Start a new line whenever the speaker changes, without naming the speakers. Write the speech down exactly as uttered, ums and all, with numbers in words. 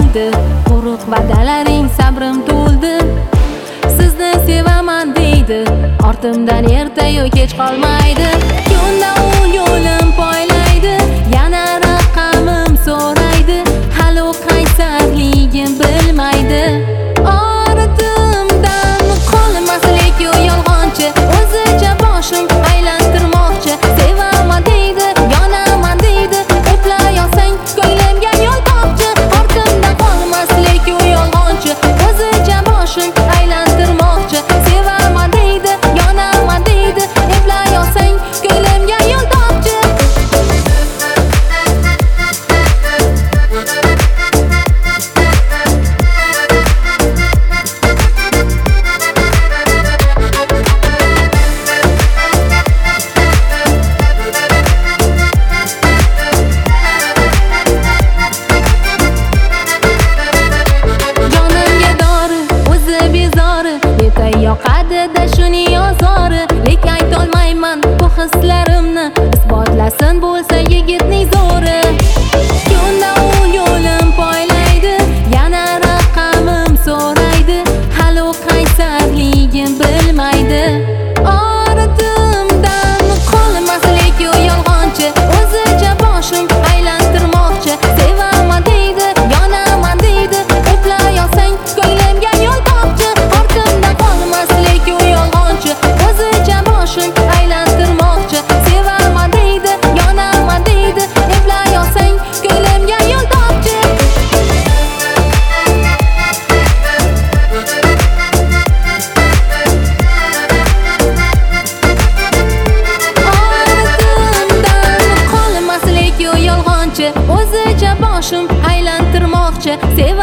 qolmaydi. Quruq va'dalaring sabrim to'ldi. Sizni sevaman deydi, ortimdan ertayu kech qolmaydi. Yo'lda u yo'lim poylaydi, yana raqamim so'raydi. Hali u qaysarligim bilmaydi. Ortimdan qolmas lekin yolg'onchi, o'zicha boshim aylantirmoqchi. Sevaman deydi, yonaman deydi, eplay olsang ko'nglimga yo'l topchi. Ortimdan qolmas lekin yolg'onchi, o'zicha boshim aylantirmoqchi. Sevaman deydi, yonaman deydi, eplay olsang ko'nglimga yo'l topchi. Yoqadi-da shuning ozori, lekin aytolmayman bu hislarimni. Isbotlasin bo'lsa yigitning zo'ri. Yo'lda u yo'lim poylaydi, yana raqamim so'raydi. Hali u qaysarligim bilmaydi. Ortimdan qolmas lekin yolg'onchi, o'zicha boshim aylantirmoqchi. Sevaman deydi, yonaman deydi, eplay olsang ko'nglimga yo'l topchi. Ortimdan qolmas lekin yolg'onchi, o'zicha boshim aylantirmoqchi. Sevaman deydi, yonaman deydi, eplay olsang ko'nglimga yo'l topchi. Ortimdan qolmas lekin yolg'onchi, o'zicha boshim aylantirmoqchi.